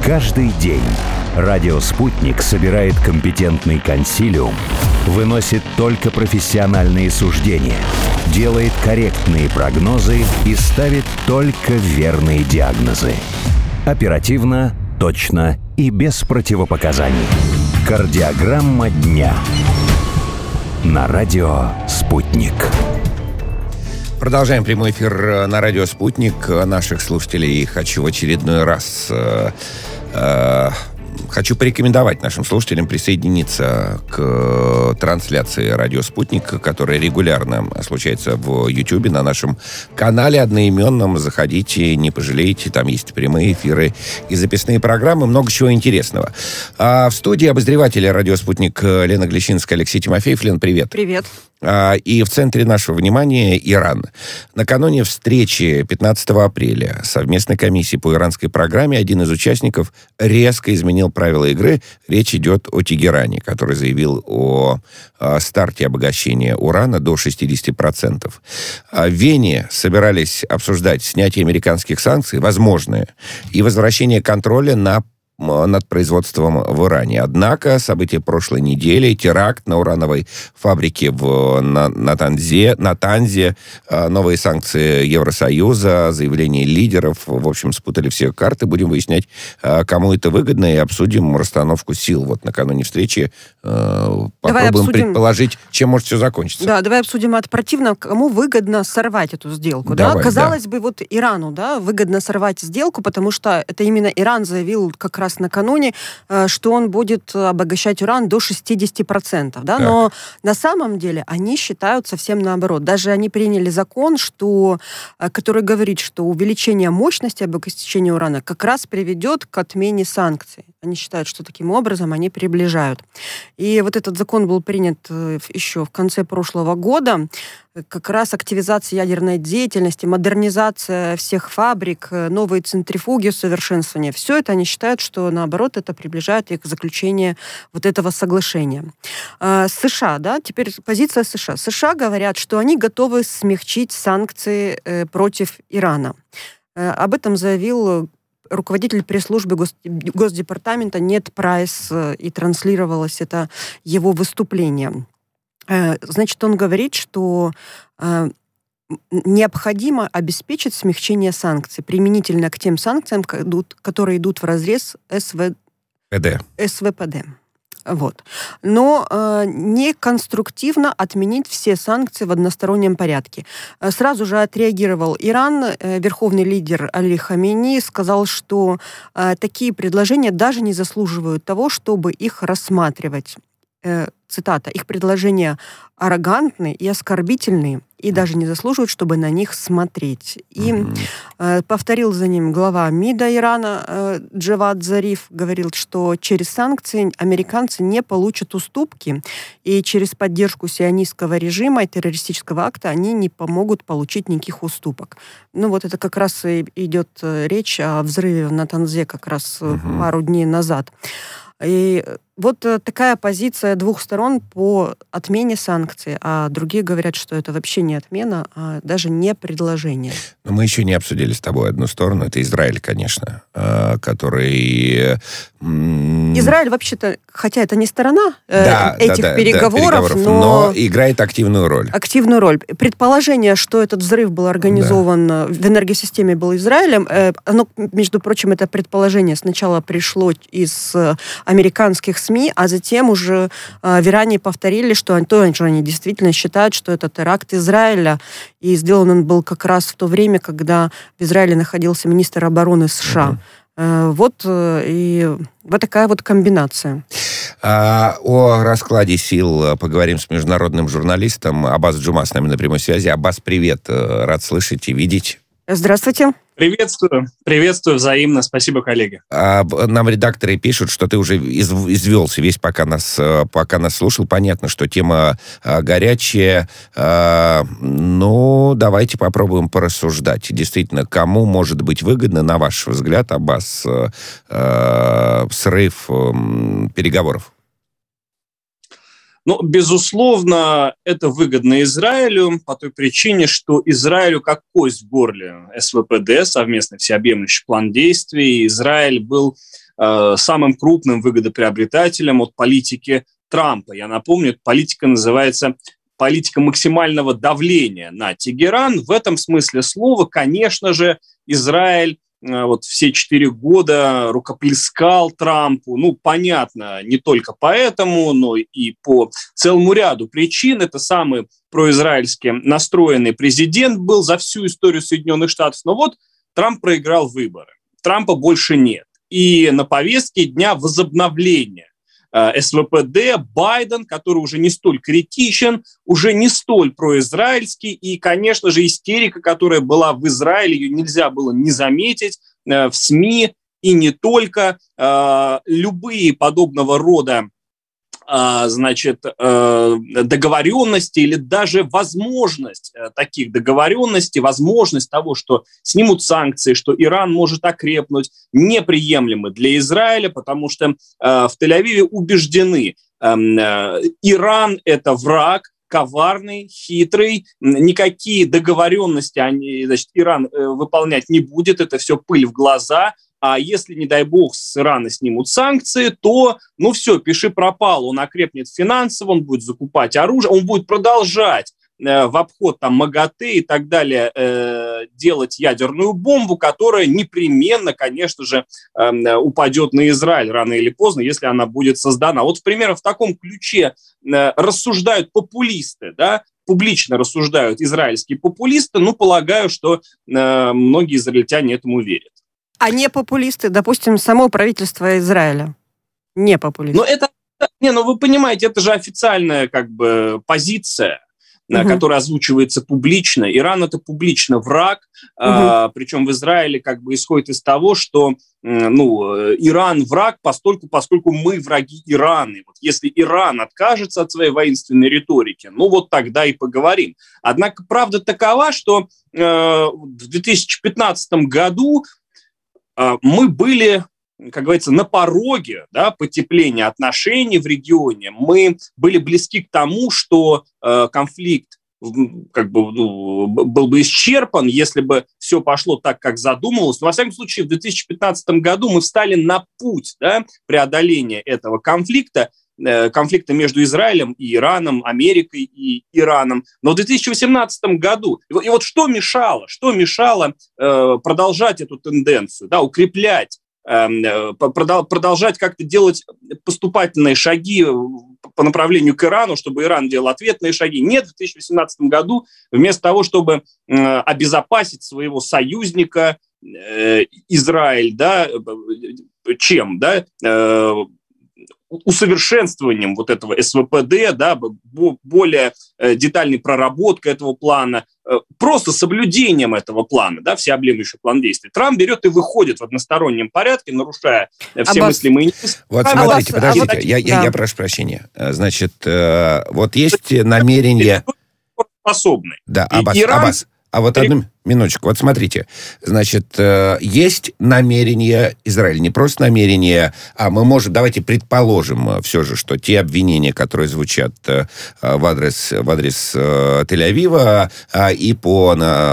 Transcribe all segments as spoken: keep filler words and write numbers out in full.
Каждый день радио «Спутник» собирает компетентный консилиум, выносит только профессиональные суждения, делает корректные прогнозы и ставит только верные диагнозы. Оперативно, точно и без противопоказаний. Кардиограмма дня. На радио «Спутник». Продолжаем прямой эфир на радио «Спутник». Наших слушателей хочу в очередной раз... Э, э, Хочу порекомендовать нашим слушателям присоединиться к трансляции «Радио Спутник», которая регулярно случается в Ютьюбе на нашем канале одноименном. Заходите, не пожалеете, там есть прямые эфиры и записные программы, много чего интересного. А в студии обозреватели «Радио Спутник» Лена Глещинская, Алексей Тимофеев. Лен, привет. Привет. И в центре нашего внимания Иран. Накануне встречи пятнадцатого апреля совместной комиссии по иранской программе один из участников резко изменил правила игры. Речь идет о Тегеране, который заявил о, о старте обогащения урана до шестьдесят процентов. В Вене собирались обсуждать снятие американских санкций, возможное, и возвращение контроля на над производством в Иране. Однако события прошлой недели, теракт на урановой фабрике в на, на, Танзе, на Танзе, новые санкции Евросоюза, заявления лидеров, в общем, спутали все карты. Будем выяснять, кому это выгодно, и обсудим расстановку сил. Вот накануне встречи попробуем обсудим... предположить, чем может все закончиться. Да, давай обсудим от противного, кому выгодно сорвать эту сделку. Давай, да? Казалось да. бы, вот Ирану, да, выгодно сорвать сделку, потому что это именно Иран заявил как раз накануне, что он будет обогащать уран до шестьдесят процентов. Да? Но на самом деле они считают совсем наоборот. Даже они приняли закон, что, который говорит, что увеличение мощности обогащения урана как раз приведет к отмене санкций. Они считают, что таким образом они приближают. И вот этот закон был принят еще в конце прошлого года. Как раз активизация ядерной деятельности, модернизация всех фабрик, новые центрифуги, усовершенствование. Все это они считают, что наоборот это приближает их к заключению вот этого соглашения. США, да, теперь позиция США. США говорят, что они готовы смягчить санкции против Ирана. Об этом заявил руководитель пресс-службы Гос... Госдепартамента Нед Прайс, и транслировалось это его выступление. Значит, он говорит, что э, необходимо обеспечить смягчение санкций применительно к тем санкциям, которые идут вразрез эс вэ пэ дэ. эс вэ пэ дэ. Вот. Но э, не конструктивно отменить все санкции в одностороннем порядке. Сразу же отреагировал Иран. Э, верховный лидер Али Хамейни сказал, что э, такие предложения даже не заслуживают того, чтобы их рассматривать. Э, цитата, их предложения аррогантны и оскорбительны, и даже не заслуживают, чтобы на них смотреть. И mm-hmm. э, повторил за ним глава МИДа Ирана э, Джавад Зариф, говорил, что через санкции американцы не получат уступки, и через поддержку сионистского режима и террористического акта они не помогут получить никаких уступок. Ну вот это как раз и идет речь о взрыве на Танзе как раз mm-hmm. пару дней назад. И вот такая позиция двух сторон по отмене санкций, а другие говорят, что это вообще не отмена, а даже не предложение. Но мы еще не обсудили с тобой одну сторону, это Израиль, конечно, который... Израиль вообще-то, хотя это не сторона да, этих да, да, переговоров, да, переговоров, но... но играет активную роль. Активную роль. Предположение, что этот взрыв был организован да. в энергосистеме был Израилем, оно, между прочим, это предположение сначала пришло из американских СМИ, а затем уже э, в Иране повторили, что они, то, что они действительно считают, что это теракт Израиля, и сделан он был как раз в то время, когда в Израиле находился министр обороны США. Uh-huh. Э, вот, э, и вот такая вот комбинация. А, о раскладе сил поговорим с международным журналистом. Аббас Джума с нами на прямой связи. Аббас, привет. Рад слышать и видеть. Здравствуйте. Приветствую. Приветствую взаимно. Спасибо, коллеги. А, нам редакторы пишут, что ты уже из, извелся весь, пока нас, пока нас слушал. Понятно, что тема а, горячая. А, ну, давайте попробуем порассуждать. Действительно, кому может быть выгодно, на ваш взгляд, Аббас, а, а, срыв а, переговоров? Ну, безусловно, это выгодно Израилю по той причине, что Израилю как кость в горле эс вэ пэ дэ, совместный всеобъемлющий план действий. Израиль был э, самым крупным выгодоприобретателем от политики Трампа. Я напомню, эта политика называется политика максимального давления на Тегеран. В этом смысле слова, конечно же, Израиль вот все четыре года рукоплескал Трампу. Ну, понятно, не только поэтому, но и по целому ряду причин. Это самый произраильски настроенный президент был за всю историю Соединенных Штатов. Но вот Трамп проиграл выборы. Трампа больше нет. И на повестке дня возобновление эс вэ пэ дэ, Байден, который уже не столь критичен, уже не столь произраильский, и, конечно же, истерика, которая была в Израиле, ее нельзя было не заметить в СМИ, и не только. Любые подобного рода значит, договоренности или даже возможность таких договоренностей, возможность того, что снимут санкции, что Иран может окрепнуть, неприемлемы для Израиля, потому что в Тель-Авиве убеждены, Иран – это враг, коварный, хитрый, никакие договоренности они, значит, Иран выполнять не будет, это все пыль в глаза. А если, не дай бог, с Ирана снимут санкции, то, ну все, пиши пропало, он окрепнет финансово, он будет закупать оружие, он будет продолжать э, в обход там МАГАТЭ и так далее э, делать ядерную бомбу, которая непременно, конечно же, э, упадет на Израиль рано или поздно, если она будет создана. Вот, примерно в таком ключе э, рассуждают популисты, да, публично рассуждают израильские популисты, ну, полагаю, что э, многие израильтяне этому верят. А не популисты, допустим, само правительство Израиля. Не популисты. Но это, не, ну вы понимаете, это же официальная как бы позиция, угу. которая озвучивается публично. Иран – это публично враг, угу. а, причем в Израиле как бы исходит из того, что ну, Иран враг, постольку, поскольку мы враги Ирана. Вот если Иран откажется от своей воинственной риторики, ну вот тогда и поговорим. Однако правда такова, что э, в две тысячи пятнадцатом году мы были, как говорится, на пороге, да, потепления отношений в регионе. Мы были близки к тому, что э, конфликт как бы, ну, был бы исчерпан, если бы все пошло так, как задумывалось. Но, во всяком случае, в две тысячи пятнадцатом году мы встали на путь, да, преодоления этого конфликта, э, конфликта между Израилем и Ираном, Америкой и Ираном. Но в две тысячи восемнадцатом году, и, и вот что мешало, что мешало э, продолжать эту тенденцию, да, укреплять, э, продолжать как-то делать поступательные шаги по направлению к Ирану, чтобы Иран делал ответные шаги. Нет, в две тысячи восемнадцатом году вместо того, чтобы э, обезопасить своего союзника э, Израиль, да, чем, да, э, усовершенствованием вот этого эс вэ пэ дэ, да, более детальной проработкой этого плана, просто соблюдением этого плана, да, всеобъемлющий план действий. Трамп берет и выходит в одностороннем порядке, нарушая все Аббас. мыслимые... Вот смотрите, подождите, Аббас. я, я, да. я прошу прощения. Значит, вот есть намерение... Способный. Да, Аббас, Иран... Аббас. А вот одну минуточку. Вот смотрите. Значит, есть намерение Израиля. Не просто намерение, а мы можем... Давайте предположим все же, что те обвинения, которые звучат в адрес, в адрес Тель-Авива и по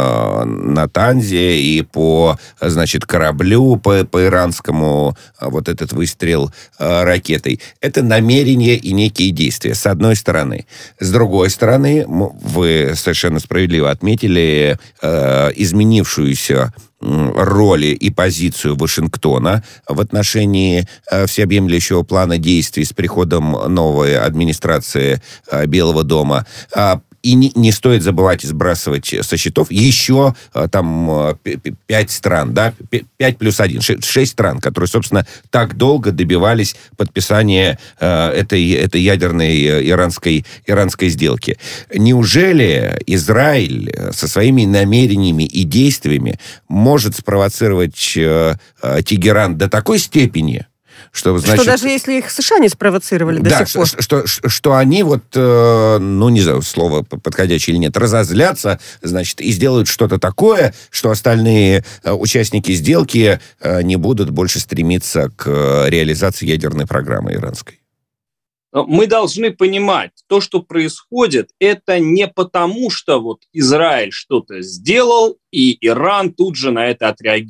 Натанзе, и по, значит, кораблю, по, по иранскому, вот этот выстрел ракетой. Это намерение и некие действия, с одной стороны. С другой стороны, вы совершенно справедливо отметили изменившуюся роли и позицию Вашингтона в отношении всеобъемлющего плана действий с приходом новой администрации Белого дома. И не, не стоит забывать и сбрасывать со счетов еще там пять стран, да, пять плюс один, шесть стран, которые, собственно, так долго добивались подписания э, этой, этой ядерной иранской, иранской сделки. Неужели Израиль со своими намерениями и действиями может спровоцировать э, э, Тегеран до такой степени, Что, значит, что даже если их США не спровоцировали до да, сих пор. Что, что, что они вот, э, ну, не знаю, слово подходящее или нет, разозлятся, значит, и сделают что-то такое, что остальные э, участники сделки э, не будут больше стремиться к э, реализации ядерной программы иранской. Мы должны понимать, то, что происходит, это не потому, что вот Израиль что-то сделал, и Иран тут же на это отреагировал.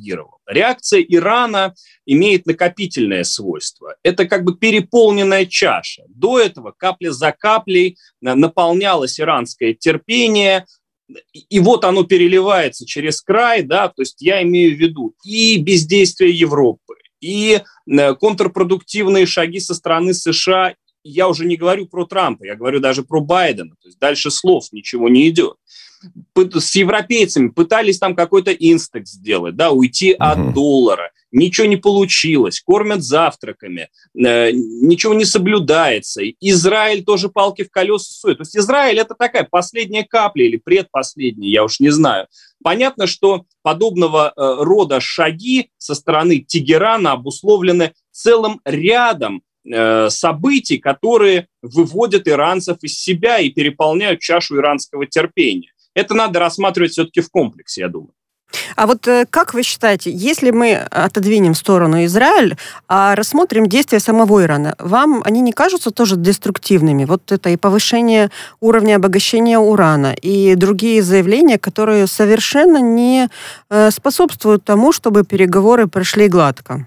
Реакция Ирана имеет накопительное свойство. Это как бы переполненная чаша. До этого капля за каплей наполнялось иранское терпение, и вот оно переливается через край, да, то есть я имею в виду и бездействие Европы, и контрпродуктивные шаги со стороны США. Я уже не говорю про Трампа, я говорю даже про Байдена. То есть дальше слов ничего не идет. С европейцами пытались там какой-то инстекс сделать, да, уйти uh-huh. от доллара. Ничего не получилось. Кормят завтраками. Э, ничего не соблюдается. Израиль тоже палки в колеса сует. То есть Израиль – это такая последняя капля или предпоследняя, я уж не знаю. Понятно, что подобного э, рода шаги со стороны Тегерана обусловлены целым рядом событий, которые выводят иранцев из себя и переполняют чашу иранского терпения. Это надо рассматривать все-таки в комплексе, я думаю. А вот как вы считаете, если мы отодвинем в сторону Израиль, а рассмотрим действия самого Ирана, вам они не кажутся тоже деструктивными? Вот это и повышение уровня обогащения урана, и другие заявления, которые совершенно не способствуют тому, чтобы переговоры прошли гладко.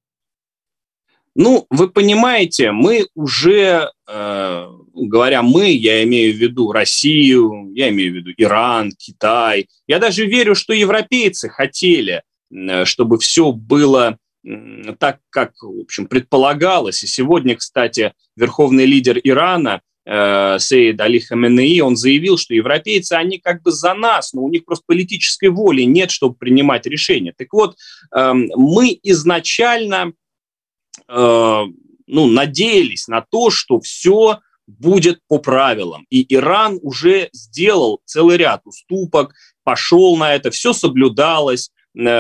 Ну, вы понимаете, мы уже, э, говоря мы, я имею в виду Россию, я имею в виду Иран, Китай. Я даже верю, что европейцы хотели, э, чтобы все было э, так, как, в общем, предполагалось. И сегодня, кстати, верховный лидер Ирана, э, Сеид Али Хаменеи, он заявил, что европейцы, они как бы за нас, но у них просто политической воли нет, чтобы принимать решения. Так вот, э, мы изначально... ну, надеялись на то, что все будет по правилам. И Иран уже сделал целый ряд уступок, пошел на это, все соблюдалось.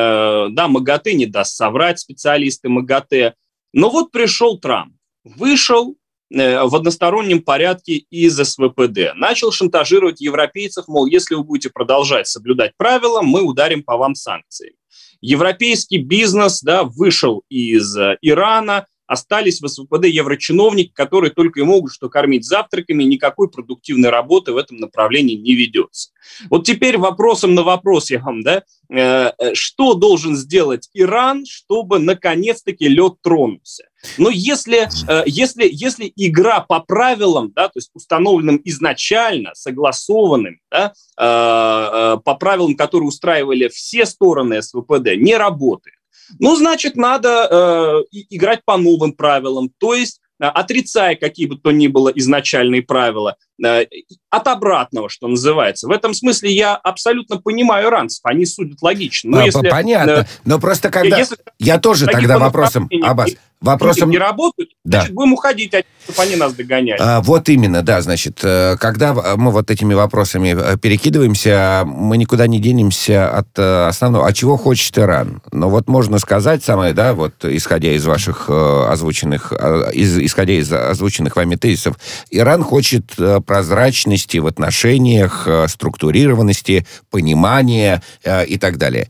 Да, МАГАТЭ не даст соврать, специалисты МАГАТЭ. Но вот пришел Трамп, вышел в одностороннем порядке из эс вэ пэ дэ, начал шантажировать европейцев, мол, если вы будете продолжать соблюдать правила, мы ударим по вам санкциями. Европейский бизнес, да, вышел из Ирана, остались в эс вэ пэ дэ еврочиновники, которые только и могут что кормить завтраками, никакой продуктивной работы в этом направлении не ведется. Вот теперь вопросом на вопрос я вам, да, э, что должен сделать Иран, чтобы наконец-таки лед тронулся? Но если, э, если, если игра по правилам, да, то есть установленным изначально, согласованным, да, э, э, по правилам, которые устраивали все стороны эс вэ пэ дэ, не работает, ну, значит, надо э, играть по новым правилам, то есть э, отрицая какие бы то ни было изначальные правила, э, от обратного, что называется. В этом смысле я абсолютно понимаю иранцев, они судят логично. Но а, если, понятно, э, но просто когда... Если, я тоже тогда вопросом, Аббас, вопросом... не работают, да. Значит, будем уходить, чтобы они нас догоняли. А, вот именно, да, значит, когда мы вот этими вопросами перекидываемся, мы никуда не денемся от основного. А чего хочет Иран? Ну вот можно сказать самое, да, вот исходя из ваших озвученных, из, исходя из озвученных вами тезисов, Иран хочет прозрачности в отношениях, структурированности, понимания и так далее.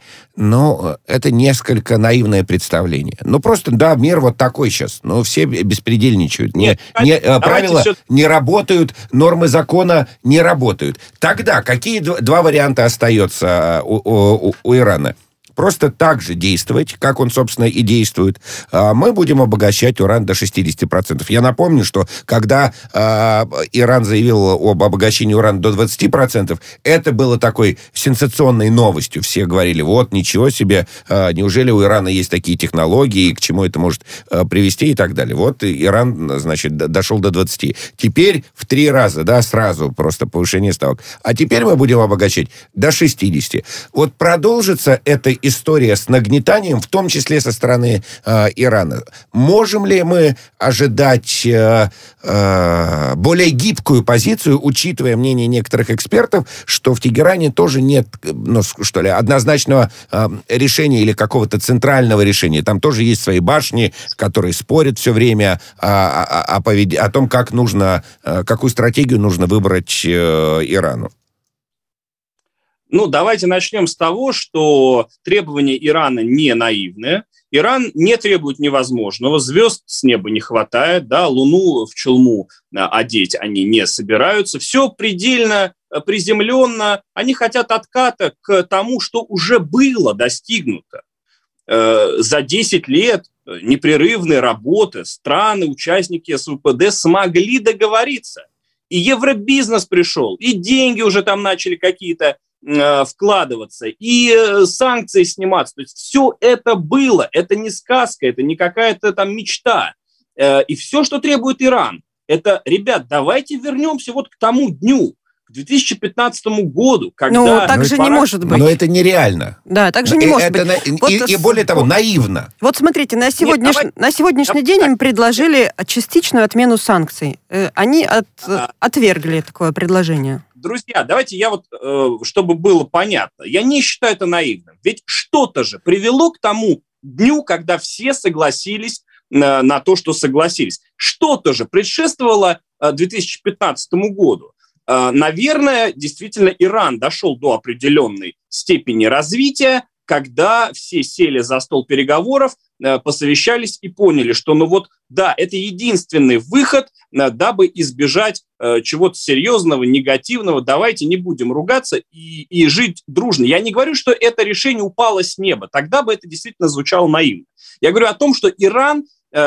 Но это несколько наивное представление. Ну просто, да, мир вот такой сейчас. Ну все беспредельничают. Не, не, правила все... не работают, нормы закона не работают. Тогда какие два варианта остается у, у, у Ирана? Просто так же действовать, как он, собственно, и действует. Мы будем обогащать уран до шестьдесят процентов. Я напомню, что когда э, Иран заявил об обогащении урана до двадцать процентов, это было такой сенсационной новостью. Все говорили, вот, ничего себе, э, неужели у Ирана есть такие технологии, к чему это может э, привести и так далее. Вот Иран, значит, дошел до двадцати. Теперь в три раза, да, сразу просто повышение ставок. А теперь мы будем обогащать до шестидесяти. Вот продолжится это история с нагнетанием, в том числе со стороны э, Ирана. Можем ли мы ожидать э, э, более гибкую позицию, учитывая мнение некоторых экспертов, что в Тегеране тоже нет, ну, что ли, однозначного э, решения или какого-то центрального решения. Там тоже есть свои башни, которые спорят все время о, о, о, повед... о том, как нужно, э, какую стратегию нужно выбрать э, Ирану. Ну, давайте начнем с того, что требования Ирана не наивные. Иран не требует невозможного, звезд с неба не хватает, да, Луну в челму одеть они не собираются. Все предельно приземленно, они хотят отката к тому, что уже было достигнуто. э, за десять лет непрерывной работы страны, участники СВПД смогли договориться. И евробизнес пришел, и деньги уже там начали какие-то э, вкладываться, и э, санкции сниматься. То есть все это было, это не сказка, это не какая-то там мечта. Э, и все, что требует Иран, это, ребят, давайте вернемся вот к тому дню, к две тысячи пятнадцатому году, когда... Ну, так же пора... не может быть. Но это нереально. Да, так же не и, может это быть. На... Вот и, с... и более того, наивно. Вот смотрите, на, сегодняш... Нет, давай... на сегодняшний давай... день им предложили частичную отмену санкций. Они от... а... отвергли такое предложение. Друзья, давайте я вот, чтобы было понятно, я не считаю это наивным. Ведь что-то же привело к тому дню, когда все согласились на, на то, что согласились. Что-то же предшествовало две тысячи пятнадцатому году. Наверное, действительно, Иран дошел до определенной степени развития, когда все сели за стол переговоров, посовещались и поняли, что, ну вот, да, это единственный выход, дабы избежать чего-то серьезного, негативного. Давайте не будем ругаться и, и жить дружно. Я не говорю, что это решение упало с неба. Тогда бы это действительно звучало наивно. Я говорю о том, что Иран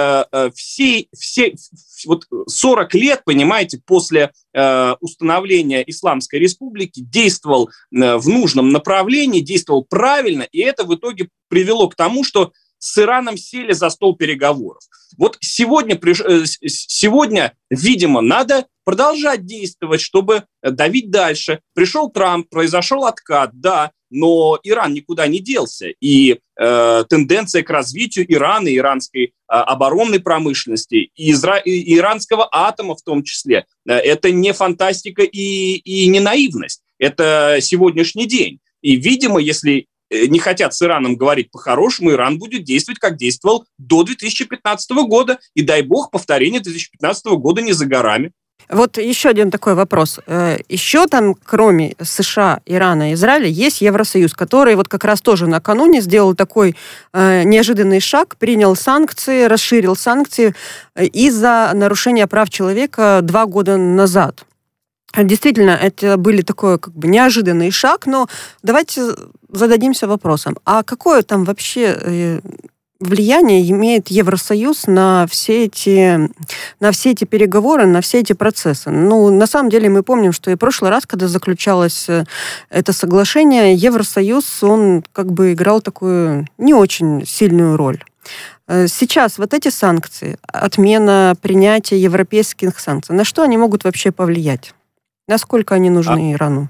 все, все вот сорок лет, понимаете, после э, установления Исламской Республики действовал э, в нужном направлении, действовал правильно, и это в итоге привело к тому, что с Ираном сели за стол переговоров. Вот сегодня, сегодня, видимо, надо продолжать действовать, чтобы давить дальше. Пришел Трамп, произошел откат, да, но Иран никуда не делся. И э, тенденция к развитию Ирана, иранской э, оборонной промышленности, и, изра... и иранского атома в том числе, э, это не фантастика и, и не наивность. Это сегодняшний день. И, видимо, если не хотят с Ираном говорить по-хорошему, Иран будет действовать, как действовал до две тысячи пятнадцатого года. И дай бог, повторение две тысячи пятнадцатого года не за горами. Вот еще один такой вопрос. Еще там, кроме США, Ирана и Израиля, есть Евросоюз, который вот как раз тоже накануне сделал такой э, неожиданный шаг, принял санкции, расширил санкции из-за нарушения прав человека два года назад. Действительно, это были такой как бы неожиданный шаг, но давайте зададимся вопросом, а какое там вообще влияние имеет Евросоюз на все эти, на все эти переговоры, на все эти процессы? Ну, на самом деле мы помним, что и в прошлый раз, когда заключалось это соглашение, Евросоюз, он как бы играл такую не очень сильную роль. Сейчас вот эти санкции, отмена принятия европейских санкций, на что они могут вообще повлиять? Насколько они нужны а, Ирану?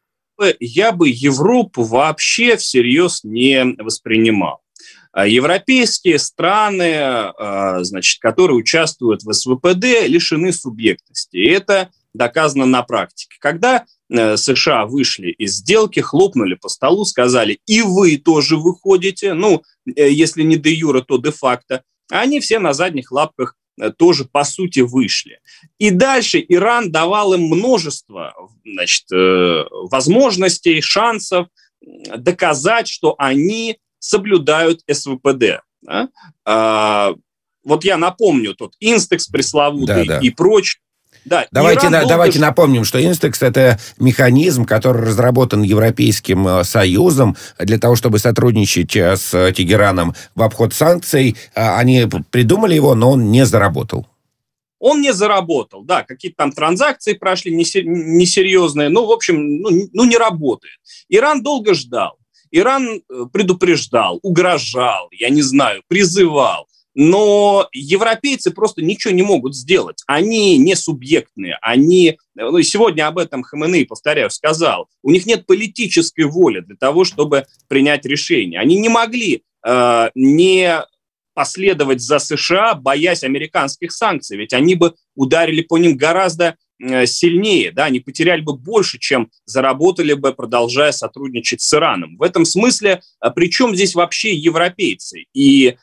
Я бы Европу вообще всерьез не воспринимал. Европейские страны, значит, которые участвуют в СВПД, лишены субъектности. И это доказано на практике. Когда США вышли из сделки, хлопнули по столу, сказали, и вы тоже выходите, ну, если не де юре, то де факто, они все на задних лапках тоже, по сути, вышли. И дальше Иран давал им множество, значит, возможностей, шансов доказать, что они соблюдают СВПД. Да? А, вот я напомню, тут Инстекс пресловутый да, да. и прочее. Да, давайте, на, давайте долго... напомним, что Инстекс – это механизм, который разработан Европейским Союзом для того, чтобы сотрудничать с Тегераном в обход санкций. Они придумали его, но он не заработал. Он не заработал, да, какие-то там транзакции прошли несерьезные, ну, в общем, ну, ну, не работает. Иран долго ждал, Иран предупреждал, угрожал, я не знаю, призывал. Но европейцы просто ничего не могут сделать. Они не субъектные. Они, ну, сегодня об этом Хаменеи, повторяю, сказал. У них нет политической воли для того, чтобы принять решение. Они не могли э, не последовать за США, боясь американских санкций. Ведь они бы ударили по ним гораздо э, сильнее. Да? Они потеряли бы больше, чем заработали бы, продолжая сотрудничать с Ираном. В этом смысле, э, при чем здесь вообще европейцы? И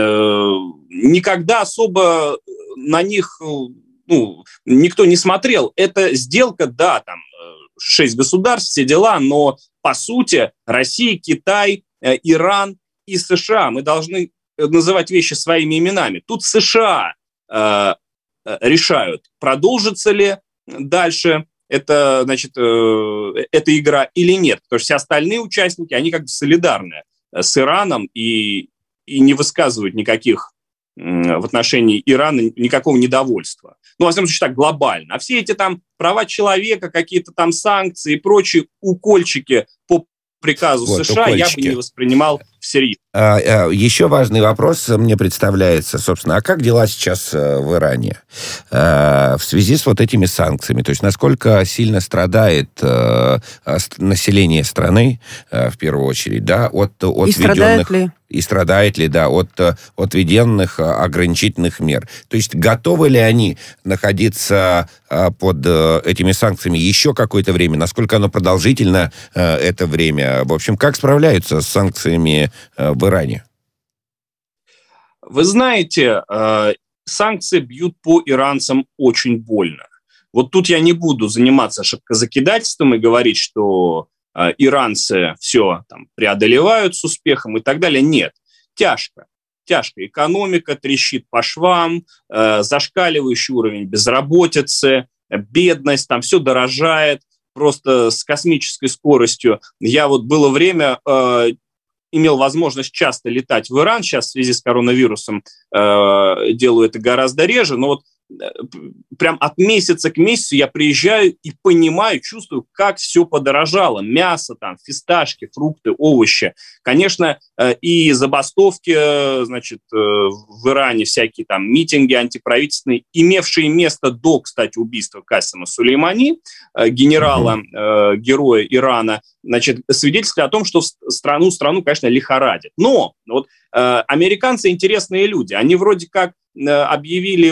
никогда особо на них ну, никто не смотрел. Это сделка, да, там шесть государств, все дела, но по сути Россия, Китай, Иран и США. Мы должны называть вещи своими именами. Тут США э, решают, продолжится ли дальше это, значит, э, эта игра или нет. Потому что все остальные участники, они как бы солидарны с Ираном и, и не высказывают никаких в отношении Ирана никакого недовольства. Ну, во всяком случае, так глобально. А все эти там права человека, какие-то там санкции и прочие укольчики по приказу вот, США укольчики. Я бы не воспринимал всерьез. А, а, еще важный вопрос мне представляется, собственно, а как дела сейчас а, в Иране а, в связи с вот этими санкциями? То есть насколько сильно страдает а, население страны, а, в первую очередь, да, от, от и введенных... ли? И страдает ли, да, от, от введенных ограничительных мер. То есть готовы ли они находиться а, под а, этими санкциями еще какое-то время? Насколько оно продолжительно, а, это время? В общем, как справляются с санкциями а, в Иране? Вы знаете, э, санкции бьют по иранцам очень больно. Вот тут я не буду заниматься шапкозакидательством и говорить, что иранцы все там преодолевают с успехом и так далее. Нет, тяжко. Тяжко. Экономика трещит по швам, э, зашкаливающий уровень безработицы, бедность, там все дорожает просто с космической скоростью. Я вот было время, э, имел возможность часто летать в Иран, сейчас в связи с коронавирусом э, делаю это гораздо реже, но вот прям от месяца к месяцу я приезжаю и понимаю, чувствую, как все подорожало. Мясо, там, фисташки, фрукты, овощи. Конечно, и забастовки, значит, в Иране, всякие там митинги антиправительственные, имевшие место до, кстати, убийства Касема Сулеймани, генерала, uh-huh. героя Ирана, значит, свидетельствуют о том, что страну, страну, конечно, лихорадит. Но вот американцы интересные люди. Они вроде как объявили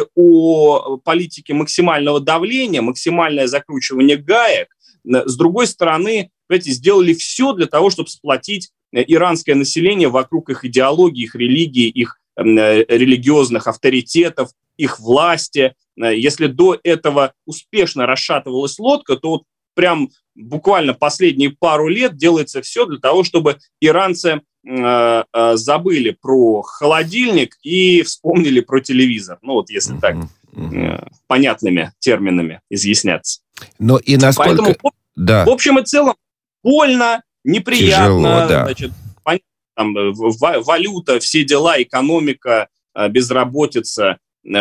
о политике максимального давления, максимальное закручивание гаек. С другой стороны, знаете, сделали все для того, чтобы сплотить иранское население вокруг их идеологии, их религии, их религиозных авторитетов, их власти. Если до этого успешно расшатывалась лодка, то вот прям буквально последние пару лет делается все для того, чтобы иранцы э, э, забыли про холодильник и вспомнили про телевизор. Ну вот если так э, понятными терминами изъясняться. Но и насколько... Поэтому, да. в общем и целом, больно, неприятно. Тяжело, да. Значит, понятно, там, валюта, все дела, экономика, безработица.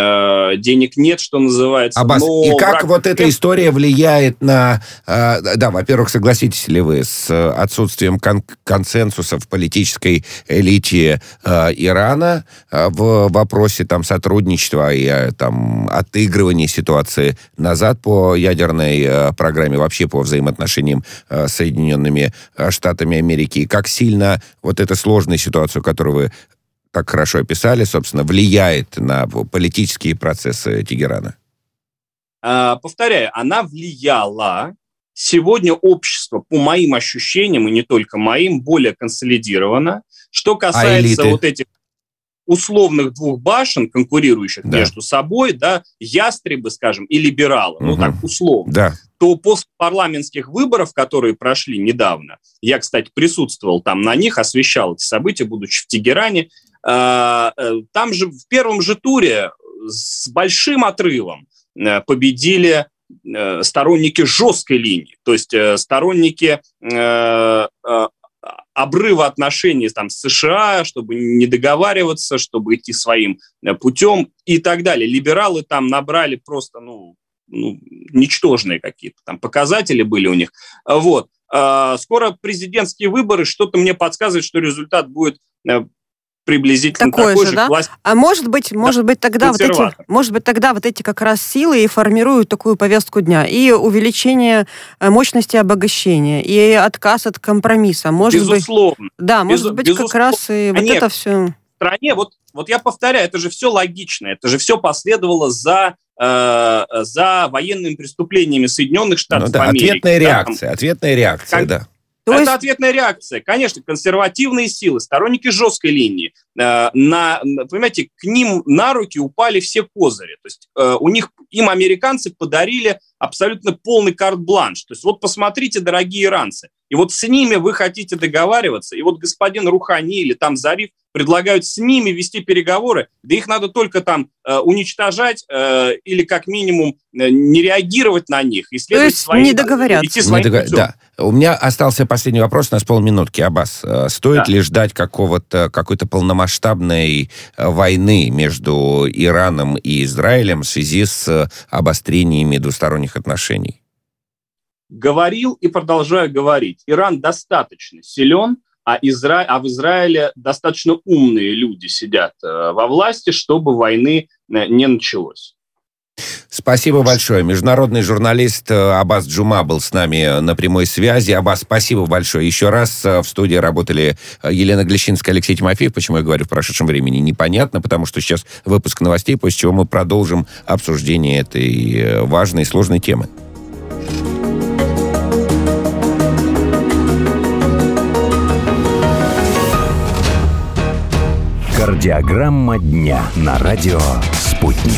Денег нет, что называется. Аббас, но и как враг... вот эта история влияет на... Э, да, во-первых, согласитесь ли вы с отсутствием кон- консенсуса в политической элите э, Ирана э, в вопросе там сотрудничества и э, там отыгрывания ситуации назад по ядерной э, программе, вообще по взаимоотношениям э, с Соединенными Штатами Америки? И как сильно вот эта сложная ситуация, которую вы как хорошо описали, собственно, влияет на политические процессы Тегерана? А, повторяю, она влияла. Сегодня общество, по моим ощущениям, и не только моим, более консолидировано. Что касается а вот этих условных двух башен, конкурирующих да. между собой, да, ястребы, скажем, и либералы, угу. ну так условно, да. то после парламентских выборов, которые прошли недавно, я, кстати, присутствовал там на них, освещал эти события, будучи в Тегеране, там же в первом же туре с большим отрывом победили сторонники жесткой линии, то есть сторонники обрыва отношений там, с США, чтобы не договариваться, чтобы идти своим путем и так далее. Либералы там набрали просто, ну, ну ничтожные какие-то там показатели были у них. Вот. Скоро президентские выборы, что-то мне подсказывает, что результат будет приблизительно такой, такой же, же. Да? Власть... А может быть, может быть, тогда вот эти, может быть, тогда вот эти как раз силы и формируют такую повестку дня. И увеличение мощности обогащения, и отказ от компромисса. Может Безусловно. Быть, да, Без, может быть, безусловно. Как раз и вот Нет, это все... В стране, вот, вот я повторяю, это же все логично, это же все последовало за, э, за военными преступлениями Соединенных Штатов ну, да, Америки. Ответная да, реакция, там, ответная реакция, как, да. То это есть... ответная реакция. Конечно, консервативные силы, сторонники жесткой линии, э, на, понимаете, к ним на руки упали все козыри. То есть э, у них, им американцы подарили абсолютно полный карт-бланш. То есть вот посмотрите, дорогие иранцы, И вот с ними вы хотите договариваться, и вот господин Рухани или там Зариф предлагают с ними вести переговоры, да их надо только там э, уничтожать э, или как минимум э, не реагировать на них. И То есть свои, не договорятся. Идти своим не догов... путем. Да. У меня остался последний вопрос, у нас полминутки, Аббас. Стоит да. ли ждать какого-то, какой-то полномасштабной войны между Ираном и Израилем в связи с обострениями двусторонних отношений? Говорил и продолжаю говорить. Иран достаточно силен, а, Изра... а в Израиле достаточно умные люди сидят э, во власти, чтобы войны э, не началось. Спасибо большое. Международный журналист Аббас Джума был с нами на прямой связи. Аббас, спасибо большое. Еще раз в студии работали Елена Глещинская, Алексей Тимофеев. Почему я говорю в прошедшем времени, непонятно, потому что сейчас выпуск новостей, после чего мы продолжим обсуждение этой важной и сложной темы. Кардиограмма дня на радио «Спутник».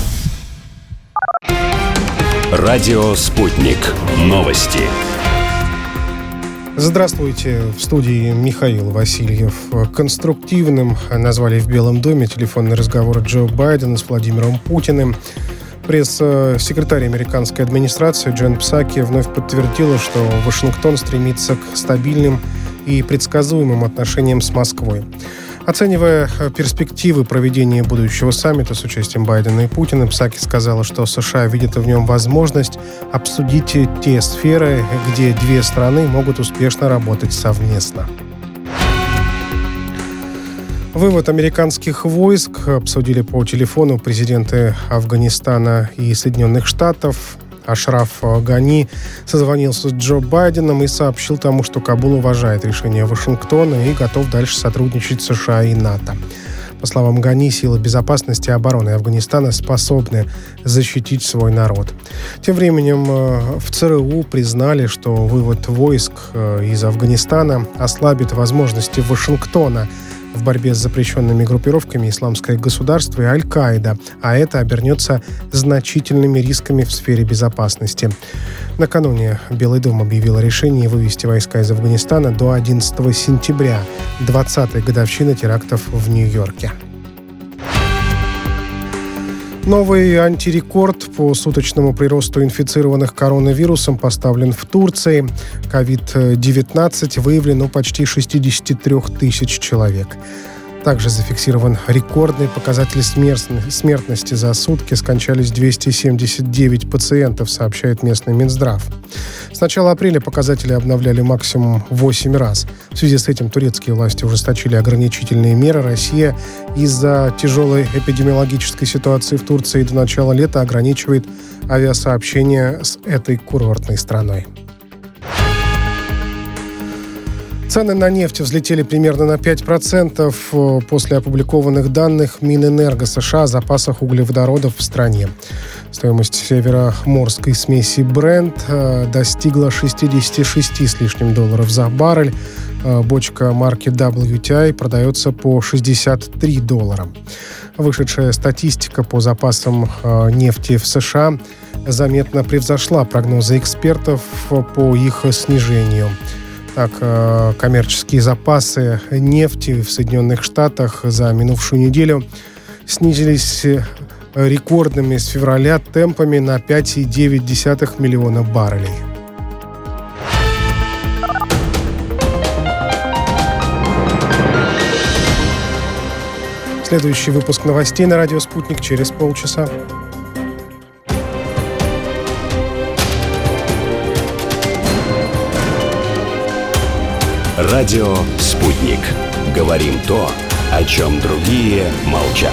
Радио «Спутник». Новости. Здравствуйте. В студии Михаил Васильев. Конструктивным назвали в Белом доме телефонный разговор Джо Байдена с Владимиром Путиным. Пресс-секретарь американской администрации Джен Псаки вновь подтвердила, что Вашингтон стремится к стабильным и предсказуемым отношениям с Москвой. Оценивая перспективы проведения будущего саммита с участием Байдена и Путина, Псаки сказала, что США видят в нем возможность обсудить те сферы, где две страны могут успешно работать совместно. Вывод американских войск обсудили по телефону президенты Афганистана и Соединенных Штатов. Ашраф Гани созвонился с Джо Байденом и сообщил тому, что Кабул уважает решение Вашингтона и готов дальше сотрудничать с США и НАТО. По словам Гани, силы безопасности и обороны Афганистана способны защитить свой народ. Тем временем в ЦРУ признали, что вывод войск из Афганистана ослабит возможности Вашингтона в борьбе с запрещенными группировками «Исламское государство» и «Аль-Каида», а это обернется значительными рисками в сфере безопасности. Накануне Белый дом объявил о решении вывести войска из Афганистана до одиннадцатого сентября, двадцатой годовщины терактов в Нью-Йорке. Новый антирекорд по суточному приросту инфицированных коронавирусом поставлен в Турции. ковид девятнадцать выявлен у почти шестьдесят три тысячи человек. Также зафиксирован рекордный показатель смертности. За сутки скончались двести семьдесят девять пациентов, сообщает местный Минздрав. С начала апреля показатели обновляли максимум восемь раз. В связи с этим турецкие власти ужесточили ограничительные меры. Россия из-за тяжелой эпидемиологической ситуации в Турции до начала лета ограничивает авиасообщение с этой курортной страной. Цены на нефть взлетели примерно на пять процентов после опубликованных данных Минэнерго США о запасах углеводородов в стране. Стоимость североморской смеси Brent достигла шестьдесят шесть с лишним долларов за баррель. Бочка марки дабл ю ти ай продается по шестьдесят три доллара. Вышедшая статистика по запасам нефти в США заметно превзошла прогнозы экспертов по их снижению. Так, коммерческие запасы нефти в Соединенных Штатах за минувшую неделю снизились рекордными с февраля темпами на пять целых девять десятых миллиона баррелей. Следующий выпуск новостей на радио «Спутник» через полчаса. Радио «Спутник». Говорим то, о чем другие молчат.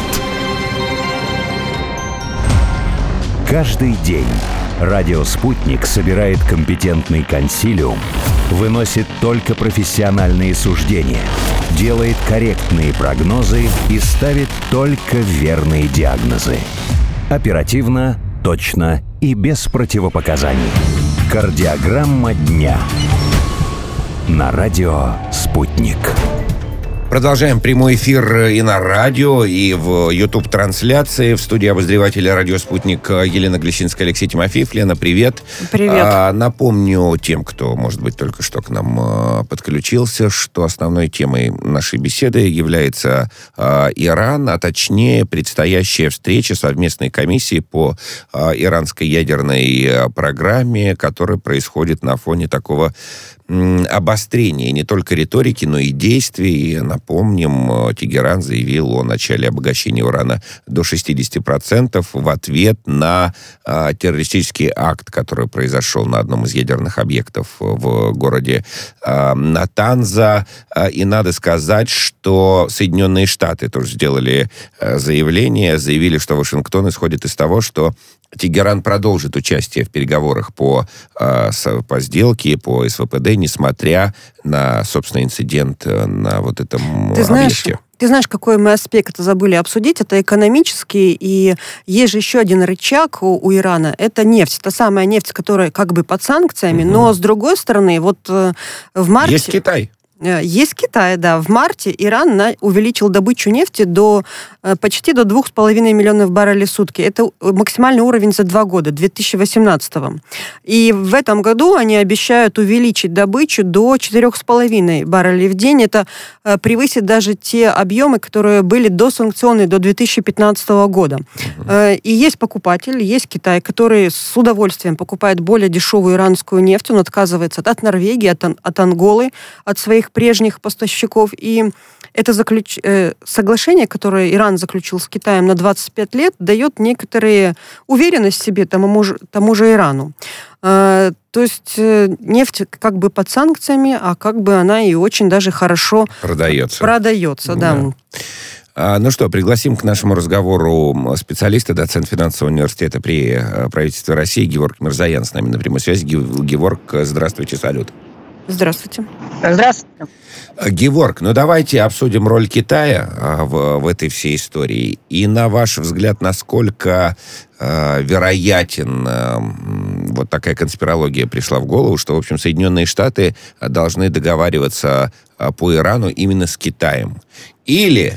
Каждый день радио «Спутник» собирает компетентный консилиум, выносит только профессиональные суждения, делает корректные прогнозы и ставит только верные диагнозы. Оперативно, точно и без противопоказаний. Кардиограмма дня. На радио «Спутник». Продолжаем прямой эфир и на радио, и в YouTube-трансляции. В студии обозревателя «Радио Спутник» Елена Глещинская, Алексей Тимофеев. Лена, привет. Привет. А, напомню тем, кто, может быть, только что к нам а, подключился, что основной темой нашей беседы является а, Иран, а точнее предстоящая встреча совместной комиссии по а, иранской ядерной а, программе, которая происходит на фоне такого обострение не только риторики, но и действий. Напомним, Тегеран заявил о начале обогащения урана до шестьдесят процентов в ответ на а, террористический акт, который произошел на одном из ядерных объектов в городе а, Натанза. А, и надо сказать, что Соединенные Штаты тоже сделали а, заявление, заявили, что Вашингтон исходит из того, что Тегеран продолжит участие в переговорах по, по сделке, по СВПД, несмотря на, собственно, инцидент на вот этом Ты знаешь, объекте. Ты знаешь, какой мы аспект забыли обсудить? Это экономический, и есть же еще один рычаг у, у Ирана. Это нефть. Та самая нефть, которая как бы под санкциями, угу. но с другой стороны, вот в марте... Есть Китай. Есть Китай, да. В марте Иран на, увеличил добычу нефти до почти до двух с половиной миллионов баррелей в сутки. Это максимальный уровень за два года, две тысячи восемнадцатого. И в этом году они обещают увеличить добычу до четырех с половиной баррелей в день. Это превысит даже те объемы, которые были досанкционные до две тысячи пятнадцатого года. Uh-huh. И есть покупатель, есть Китай, который с удовольствием покупает более дешевую иранскую нефть. Он отказывается от Норвегии, от, от Анголы, от своих прежних поставщиков. И это заключ... соглашение, которое Иран заключил с Китаем на двадцать пять лет, дает некоторые уверенность в себе тому же, тому же Ирану. То есть нефть как бы под санкциями, а как бы она и очень даже хорошо продается. Продается, да. да. А, ну что, пригласим к нашему разговору специалиста, доцент финансового университета при правительстве России Геворг Мирзоян с нами на прямой связи. Геворг, здравствуйте, салют. Здравствуйте. Здравствуйте. Геворг, ну давайте обсудим роль Китая в, в этой всей истории. И на ваш взгляд, насколько э, вероятен э, вот такая конспирология пришла в голову, что, в общем, Соединенные Штаты должны договариваться по Ирану именно с Китаем? Или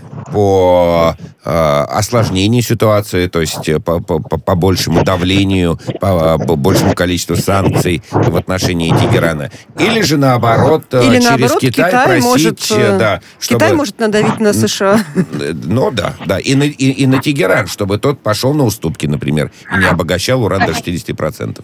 по э, осложнению ситуации, то есть по, по, по большему давлению, по, по большему количеству санкций в отношении Тегерана. Или же наоборот, Или через наоборот, Китай, Китай просить... Может, да, чтобы... Китай может надавить на США. Ну да, да. И на, и, и на Тегеран, чтобы тот пошел на уступки, например, и не обогащал уран до шестьдесят процентов.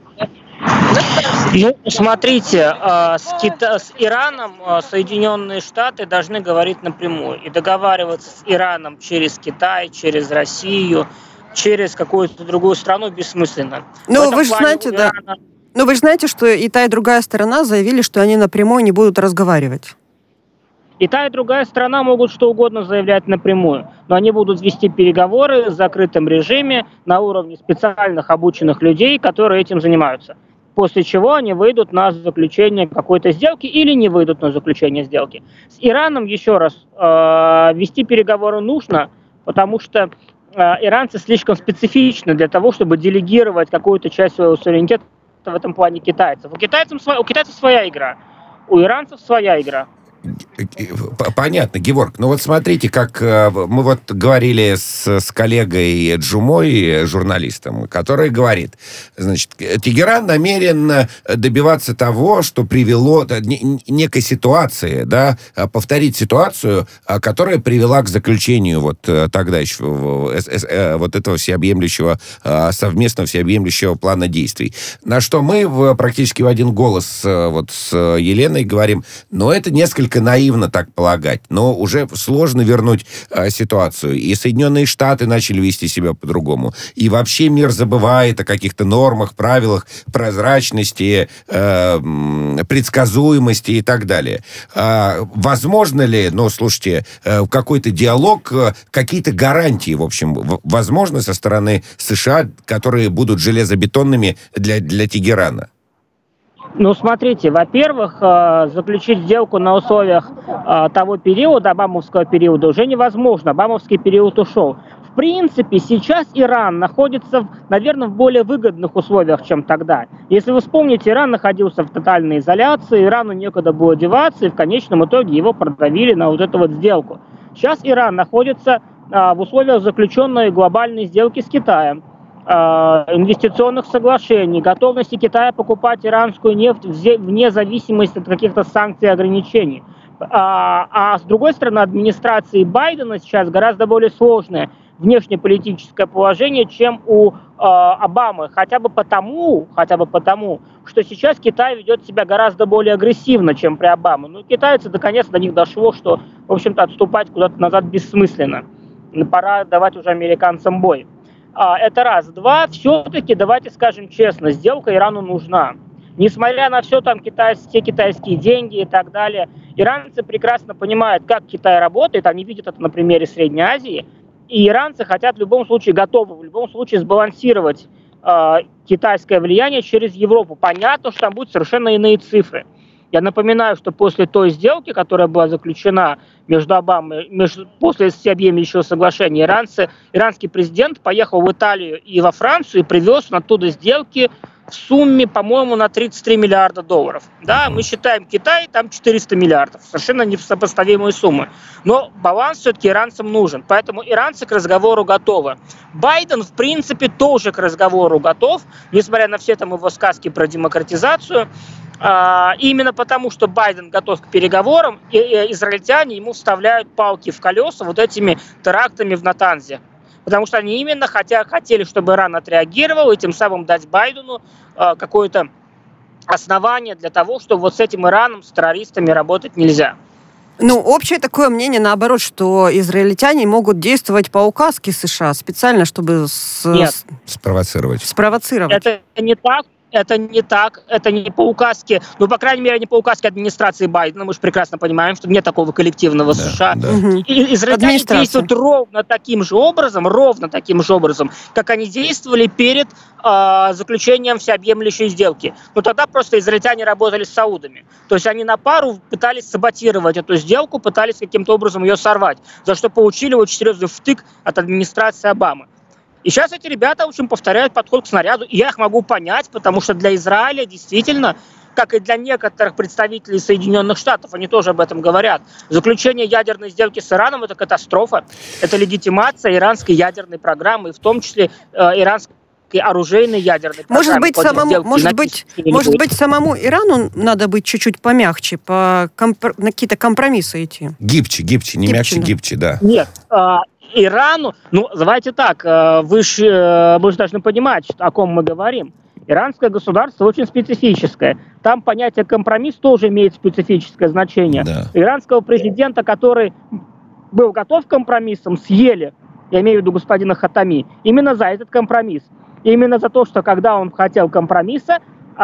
Ну, смотрите, с, Кита... с Ираном Соединенные Штаты должны говорить напрямую. И договариваться с Ираном через Китай, через Россию, через какую-то другую страну бессмысленно. Ну, вы же знаете, Ирана... да. Ну, вы же знаете, что и та, и другая сторона заявили, что они напрямую не будут разговаривать. И та, и другая сторона могут что угодно заявлять напрямую, но они будут вести переговоры в закрытом режиме на уровне специальных обученных людей, которые этим занимаются. После чего они выйдут на заключение какой-то сделки или не выйдут на заключение сделки. С Ираном, еще раз, э, вести переговоры нужно, потому что э, иранцы слишком специфичны для того, чтобы делегировать какую-то часть своего суверенитета в этом плане китайцев. У китайцев, у китайцев своя игра, у иранцев своя игра. Понятно, Геворг. Ну вот смотрите, как мы вот говорили с, с коллегой Джумой, журналистом, который говорит, значит, Тегеран намерен добиваться того, что привело некой ситуации, да, повторить ситуацию, которая привела к заключению вот тогда еще вот этого всеобъемлющего, совместного всеобъемлющего плана действий. На что мы практически в один голос вот с Еленой говорим, но это несколько наивно так полагать, но уже сложно вернуть э, ситуацию. И Соединенные Штаты начали вести себя по-другому. И вообще мир забывает о каких-то нормах, правилах прозрачности, э, предсказуемости и так далее. Э, возможно ли, ну, слушайте, э, какой-то диалог, э, какие-то гарантии, в общем, в, возможно со стороны США, которые будут железобетонными для, для Тегерана? Ну, смотрите, во-первых, заключить сделку на условиях того периода, обамовского периода, уже невозможно. Обамовский период ушел. В В принципе, сейчас Иран находится, наверное, в более выгодных условиях, чем тогда. Если вы вспомните, Иран находился в тотальной изоляции, Ирану некуда было деваться, и в конечном итоге его продавили на вот эту вот сделку. Сейчас Иран находится а, в условиях заключенной глобальной сделки с Китаем, а, инвестиционных соглашений, готовности Китая покупать иранскую нефть вне зависимости от каких-то санкций и ограничений. А, а с другой стороны, администрации Байдена сейчас гораздо более сложное внешнеполитическое положение, чем у э, Обамы. Хотя бы потому, хотя бы потому, что сейчас Китай ведет себя гораздо более агрессивно, чем при Обаме. Ну, китайцы наконец до них дошло, что, в общем-то, отступать куда-то назад бессмысленно. Пора давать уже американцам бой. А, это раз. Два, все-таки, давайте скажем честно, сделка Ирану нужна. Несмотря на все там китай, все китайские деньги и так далее, иранцы прекрасно понимают, как Китай работает, они видят это на примере Средней Азии, и иранцы хотят в любом случае, готовы в любом случае сбалансировать э, китайское влияние через Европу. Понятно, что там будут совершенно иные цифры. Я напоминаю, что после той сделки, которая была заключена между Обамой, между, после всеобъемлющего соглашения, иранцы, иранский президент поехал в Италию и во Францию и привез оттуда сделки в сумме, по-моему, на тридцать три миллиарда долларов. Да, мы считаем Китай, там четыреста миллиардов. Совершенно несопоставимые суммы. Но баланс все-таки иранцам нужен. Поэтому иранцы к разговору готовы. Байден, в принципе, тоже к разговору готов, несмотря на все там его сказки про демократизацию. А, именно потому, что Байден готов к переговорам, и, и израильтяне ему вставляют палки в колеса вот этими терактами в Натанзе. Потому что они именно хотя, хотели, чтобы Иран отреагировал, и тем самым дать Байдену э, какое-то основание для того, что вот с этим Ираном, с террористами работать нельзя. Ну, общее такое мнение, наоборот, что израильтяне могут действовать по указке США специально, чтобы с... Нет. спровоцировать. спровоцировать. Это не так. Это не так, это не по указке, ну, по крайней мере, не по указке администрации Байдена, мы же прекрасно понимаем, что нет такого коллективного да, США. Да. И израильтяне действуют ровно таким же образом, ровно таким же образом, как они действовали перед э, заключением всеобъемлющей сделки. Но тогда просто израильтяне работали с саудами. То есть они на пару пытались саботировать эту сделку, пытались каким-то образом ее сорвать, за что получили очень серьезный втык от администрации Обамы. И сейчас эти ребята, в общем, повторяют подход к снаряду. И я их могу понять, потому что для Израиля действительно, как и для некоторых представителей Соединенных Штатов, они тоже об этом говорят, заключение ядерной сделки с Ираном – это катастрофа. Это легитимация иранской ядерной программы, и в том числе э, иранской оружейной ядерной программы. Может быть, самому, может быть, может быть, самому Ирану надо быть чуть-чуть помягче, по компр... на какие-то компромиссы идти? Гибче, гибче, не гибче, мягче, да. гибче, да. Нет, э, Ирану, ну, давайте так, вы же, вы же должны понимать, о ком мы говорим. Иранское государство очень специфическое. Там понятие компромисс тоже имеет специфическое значение. Да. Иранского президента, который был готов к компромиссам, съели, я имею в виду господина Хатами, именно за этот компромисс. Именно за то, что когда он хотел компромисса,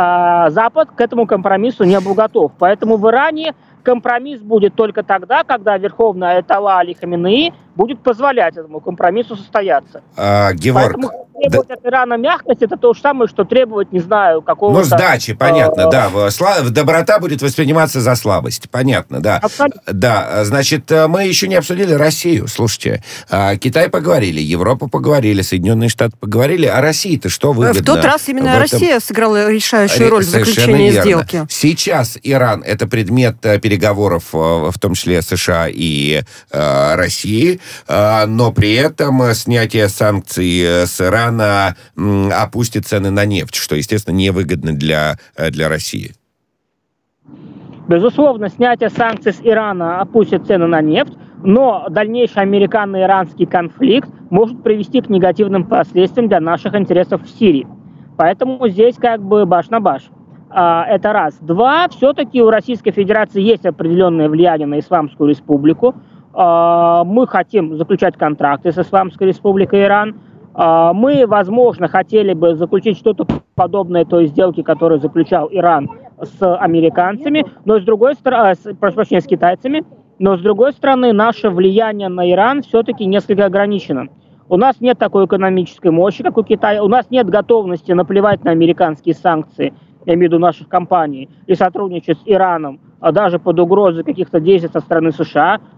Запад к этому компромиссу не был готов. Поэтому в Иране компромисс будет только тогда, когда верховный аятолла Али Хаминеи будет позволять этому компромиссу состояться. А, Геворг, Поэтому требовать да... от Ирана мягкость — это то же самое, что требовать, не знаю, какого-то... Ну, сдачи, понятно, а, да. Сла... Доброта будет восприниматься за слабость, понятно, да. Абсолютно. Да, значит, мы еще не обсудили Россию, слушайте. Китай поговорили, Европа поговорили, Соединенные Штаты поговорили, а России-то что выгодно? В тот раз именно этом... Россия сыграла решающую роль в заключении сделки. Сейчас Иран — это предмет переговоров, в том числе США и э, России, э, но при этом снятие санкций с Ирана э, опустит цены на нефть, что, естественно, невыгодно для, для России. Безусловно, снятие санкций с Ирана опустит цены на нефть, но дальнейший американо-иранский конфликт может привести к негативным последствиям для наших интересов в Сирии. Поэтому здесь как бы баш на баш. Это раз. Два, все-таки у Российской Федерации есть определенное влияние на Исламскую Республику. Мы хотим заключать контракты с Исламской Республикой Иран. Мы, возможно, хотели бы заключить что-то подобное той сделке, которую заключал Иран с американцами, но с другой стороны, прошу прощения, с китайцами, но с другой стороны, наше влияние на Иран все-таки несколько ограничено. У нас нет такой экономической мощи, как у Китая, у нас нет готовности наплевать на американские санкции, я имею в виду наших компаний, и сотрудничать с Ираном, а даже под угрозой каких-то действий со стороны США.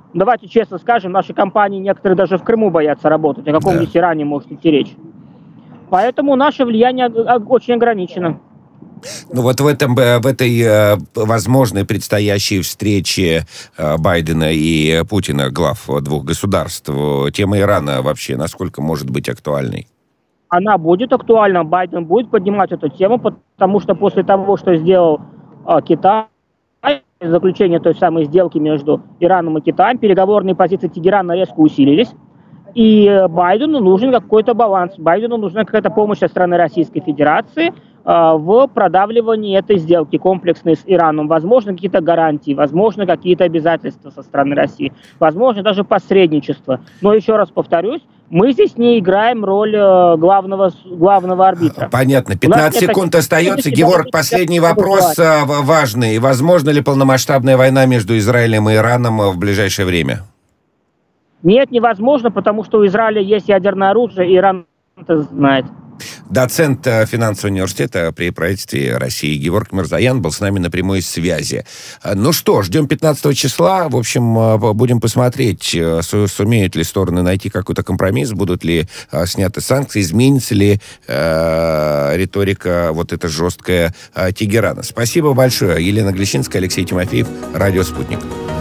давайте честно скажем, наши компании некоторые даже в Крыму боятся работать. О каком Да. здесь Иране может идти речь? Поэтому наше влияние очень ограничено. Ну вот в, этом, в этой э, возможной предстоящей встрече э, Байдена и Путина, глав двух государств, тема Ирана вообще насколько может быть актуальной? Она будет актуальна, Байден будет поднимать эту тему, потому что после того, что сделал э, Китай, заключение той самой сделки между Ираном и Китаем, переговорные позиции Тегерана резко усилились. И Байдену нужен какой-то баланс. Байдену нужна какая-то помощь со стороны Российской Федерации э, в продавливании этой сделки комплексной с Ираном. Возможно, какие-то гарантии, возможно, какие-то обязательства со стороны России, возможно, даже посредничество. Но еще раз повторюсь, мы здесь не играем роль э, главного, главного арбитра. Понятно. пятнадцать секунд остается. Георг, последний вопрос э, важный. Возможно ли полномасштабная война между Израилем и Ираном в ближайшее время? Нет, невозможно, потому что у Израиля есть ядерное оружие, и Иран это знает. Доцент финансового университета при правительстве России Георг Мирзоян был с нами на прямой связи. Ну что, ждем пятнадцатого числа. В общем, будем посмотреть, сумеют ли стороны найти какой-то компромисс, будут ли сняты санкции, изменится ли э, риторика вот эта жесткая э, Тегерана. Спасибо большое. Елена Глещинская, Алексей Тимофеев, Радио «Спутник».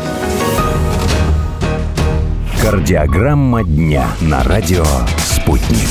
Кардиограмма дня на радио «Спутник».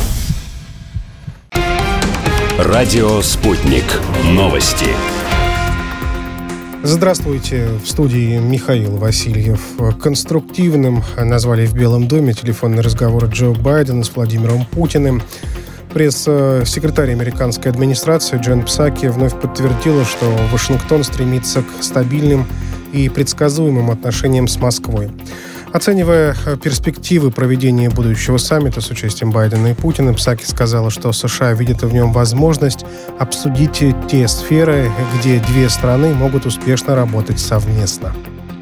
Радио «Спутник». Новости. Здравствуйте. В студии Михаил Васильев. Конструктивным назвали в Белом доме телефонный разговор Джо Байдена с Владимиром Путиным. Пресс-секретарь американской администрации Джен Псаки вновь подтвердила, что Вашингтон стремится к стабильным и предсказуемым отношениям с Москвой. Оценивая перспективы проведения будущего саммита с участием Байдена и Путина, Псаки сказала, что США видят в нем возможность обсудить те сферы, где две страны могут успешно работать совместно.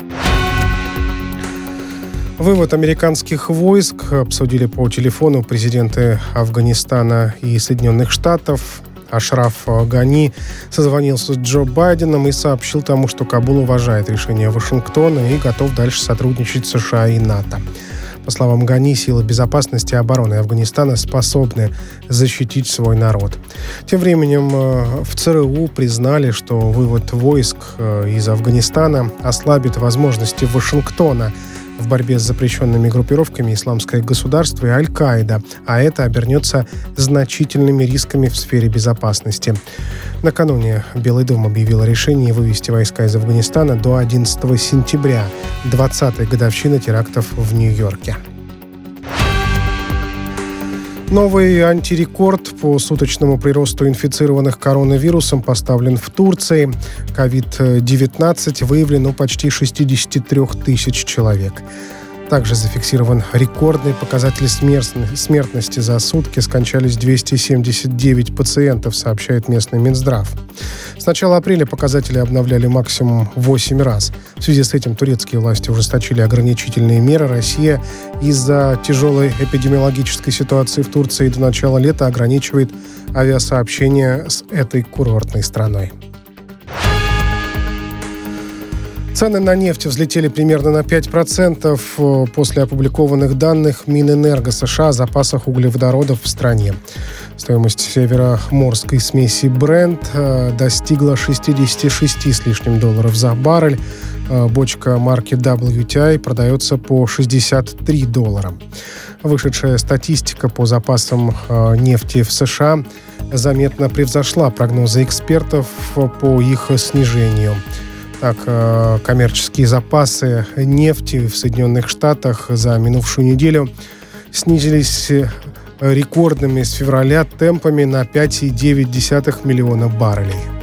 Вывод американских войск обсудили по телефону президенты Афганистана и Соединенных Штатов. Ашраф Гани созвонился с Джо Байденом и сообщил тому, что Кабул уважает решение Вашингтона и готов дальше сотрудничать с США и НАТО. По словам Гани, силы безопасности и обороны Афганистана способны защитить свой народ. Тем временем в ЦРУ признали, что вывод войск из Афганистана ослабит возможности Вашингтона в борьбе с запрещенными группировками «Исламское государство» и «Аль-Каида», а это обернется значительными рисками в сфере безопасности. Накануне Белый дом объявил о решении вывести войска из Афганистана до одиннадцатого сентября, двадцатой годовщины терактов в Нью-Йорке. Новый антирекорд по суточному приросту инфицированных коронавирусом поставлен в Турции. ковид девятнадцать выявлен у почти шестьдесят три тысячи человек. Также зафиксирован рекордный показатель смертности. За сутки скончались двести семьдесят девять пациентов, сообщает местный Минздрав. С начала апреля показатели обновляли максимум восемь раз. В связи с этим турецкие власти ужесточили ограничительные меры. Россия из-за тяжелой эпидемиологической ситуации в Турции до начала лета ограничивает авиасообщение с этой курортной страной. Цены на нефть взлетели примерно на пять процентов после опубликованных данных Минэнерго США о запасах углеводородов в стране. Стоимость североморской смеси Brent достигла шестьдесят шесть с лишним долларов за баррель. Бочка марки дабл ю ти ай продается по шестьдесят три доллара. Вышедшая статистика по запасам нефти в США заметно превзошла прогнозы экспертов по их снижению. Так, коммерческие запасы нефти в Соединенных Штатах за минувшую неделю снизились рекордными с февраля темпами на пять целых девять десятых миллиона баррелей.